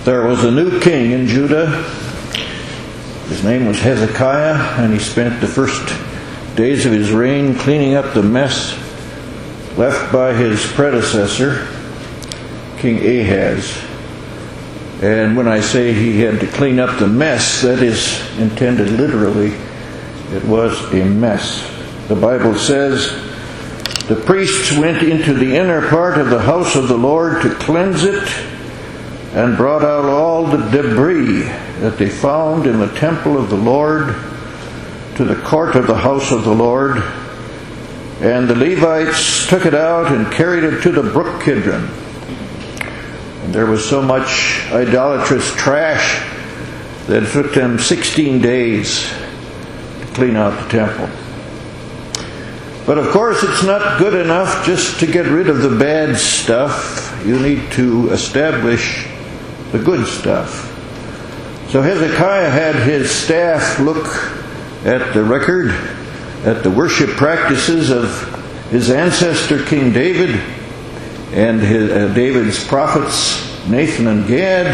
There was a new king in Judah. His name was Hezekiah, and he spent the first days of his reign cleaning up the mess left by his predecessor, King Ahaz. And when I say he had to clean up the mess, that is intended literally. It was a mess. The Bible says, the priests went into the inner part of the house of the Lord to cleanse it, and brought out all the debris that they found in the temple of the Lord to the court of the house of the Lord. And the Levites took it out and carried it to the brook Kidron. And there was so much idolatrous trash that it took them 16 days to clean out the temple. But of course, it's not good enough just to get rid of the bad stuff. You need to establish the good stuff. So Hezekiah had his staff look at the record, at the worship practices of his ancestor King David and David's prophets Nathan and Gad,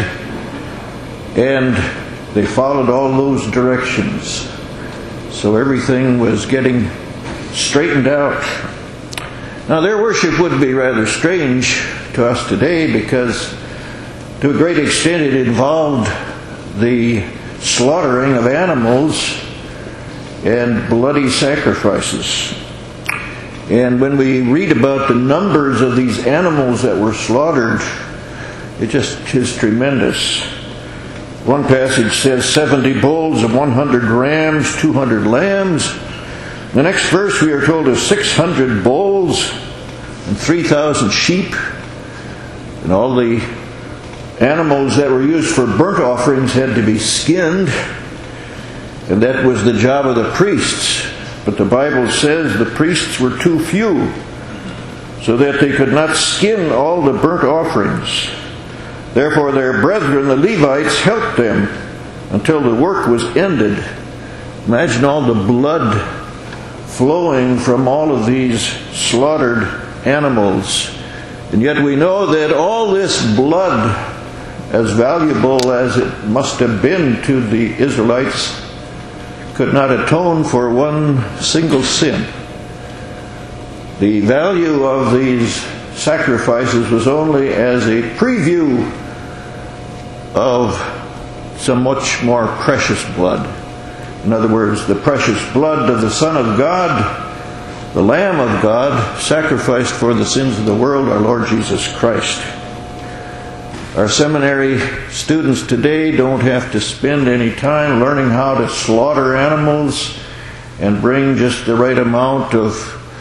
and they followed all those directions. So everything was getting straightened out. Now their worship would be rather strange to us today, because to a great extent it involved the slaughtering of animals and bloody sacrifices. And when we read about the numbers of these animals that were slaughtered, it just is tremendous. One passage says 70 bulls and 100 rams, 200 lambs. The next verse we are told is 600 bulls and 3,000 sheep. And all the animals that were used for burnt offerings had to be skinned, and that was the job of the priests. But the Bible says the priests were too few, so that they could not skin all the burnt offerings. Therefore their brethren, the Levites, helped them until the work was ended. Imagine all the blood flowing from all of these slaughtered animals. And yet we know that all this blood, as valuable as it must have been to the Israelites, could not atone for one single sin. The value of these sacrifices was only as a preview of some much more precious blood. In other words, the precious blood of the Son of God, the Lamb of God, sacrificed for the sins of the world, our Lord Jesus Christ. Our seminary students today don't have to spend any time learning how to slaughter animals and bring just the right amount of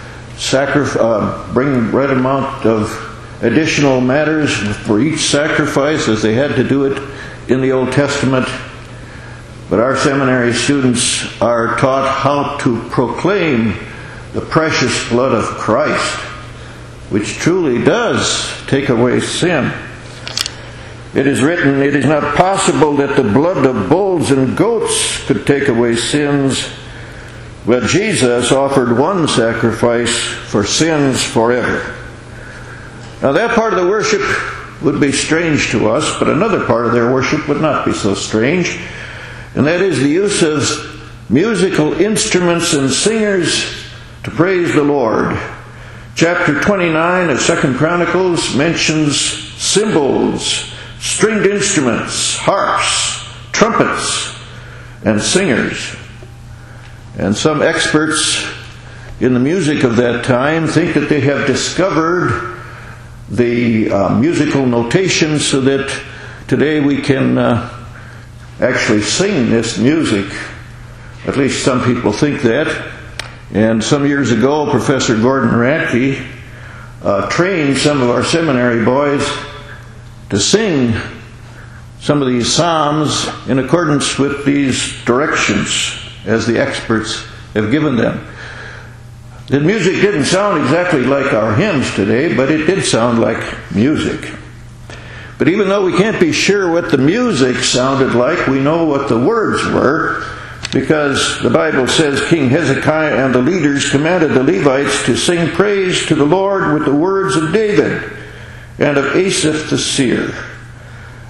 additional matters for each sacrifice, as they had to do it in the Old Testament. But our seminary students are taught how to proclaim the precious blood of Christ, which truly does take away sin. It is written, it is not possible that the blood of bulls and goats could take away sins, but Jesus offered one sacrifice for sins forever. Now that part of the worship would be strange to us, but another part of their worship would not be so strange, and that is the use of musical instruments and singers to praise the Lord. Chapter 29 of 2 Chronicles mentions cymbals, stringed instruments, harps, trumpets, and singers. And some experts in the music of that time think that they have discovered the musical notation so that today we can actually sing this music. At least some people think that. And some years ago, Professor Gordon Radke trained some of our seminary boys to sing some of these psalms in accordance with these directions as the experts have given them. The music didn't sound exactly like our hymns today, but it did sound like music. But even though we can't be sure what the music sounded like, we know what the words were, because the Bible says King Hezekiah and the leaders commanded the Levites to sing praise to the Lord with the words of David and of Asaph the seer.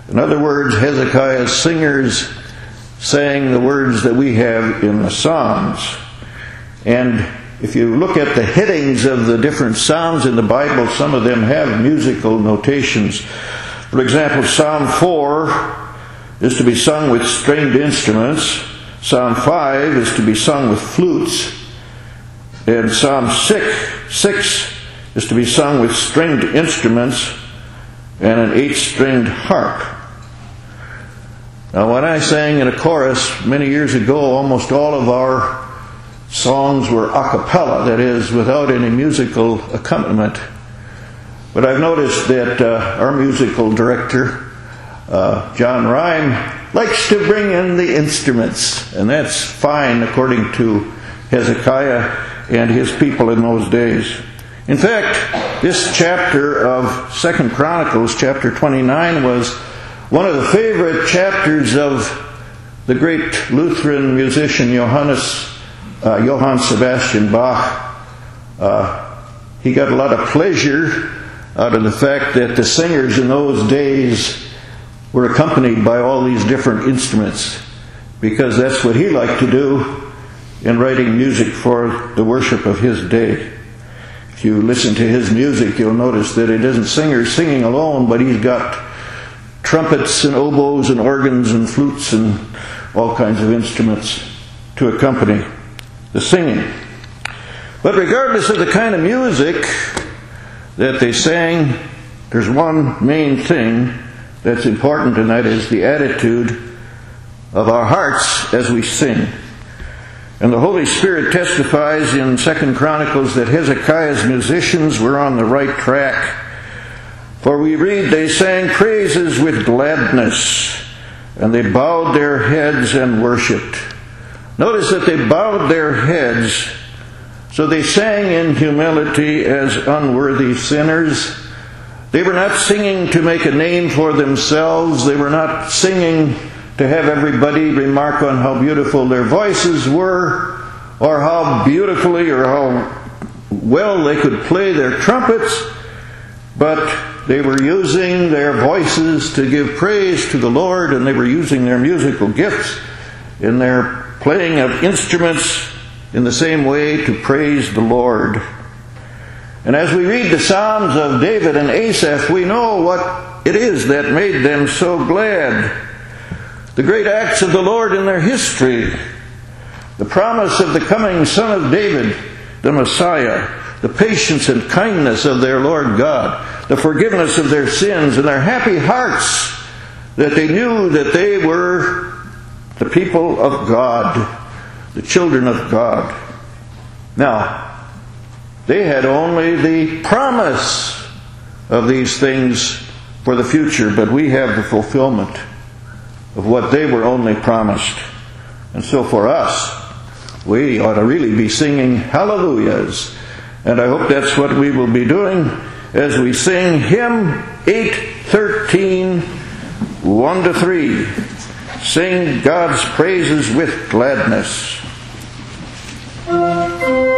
In other words, Hezekiah's singers sang the words that we have in the Psalms. And if you look at the headings of the different Psalms in the Bible, some of them have musical notations. For example, Psalm 4 is to be sung with stringed instruments. Psalm 5 is to be sung with flutes. And Psalm 6 is to be sung with stringed instruments and an 8-stringed harp. Now, when I sang in a chorus many years ago, almost all of our songs were a cappella, that is, without any musical accompaniment. But I've noticed that our musical director, John Rhyme, likes to bring in the instruments, and that's fine according to Hezekiah and his people in those days. In fact, this chapter of 2 Chronicles, chapter 29, was one of the favorite chapters of the great Lutheran musician Johann Sebastian Bach. He got a lot of pleasure out of the fact that the singers in those days were accompanied by all these different instruments, because that's what he liked to do in writing music for the worship of his day. If you listen to his music, you'll notice that it isn't singers singing alone, but he's got trumpets and oboes and organs and flutes and all kinds of instruments to accompany the singing. But regardless of the kind of music that they sang, there's one main thing that's important, and that is the attitude of our hearts as we sing. And the Holy Spirit testifies in 2 Chronicles that Hezekiah's musicians were on the right track. For we read, they sang praises with gladness, and they bowed their heads and worshipped. Notice that they bowed their heads, so they sang in humility as unworthy sinners. They were not singing to make a name for themselves. They were not singing to have everybody remark on how beautiful their voices were, or how beautifully or how well they could play their trumpets, but they were using their voices to give praise to the Lord, and they were using their musical gifts in their playing of instruments in the same way to praise the Lord. And as we read the Psalms of David and Asaph, we know what it is that made them so glad. The great acts of the Lord in their history, the promise of the coming Son of David, the Messiah, the patience and kindness of their Lord God, the forgiveness of their sins, and their happy hearts that they knew that they were the people of God, the children of God. Now, they had only the promise of these things for the future, but we have the fulfillment of what they were only promised. And so for us, we ought to really be singing hallelujahs. And I hope that's what we will be doing as we sing hymn 813, 1-3. Sing God's praises with gladness.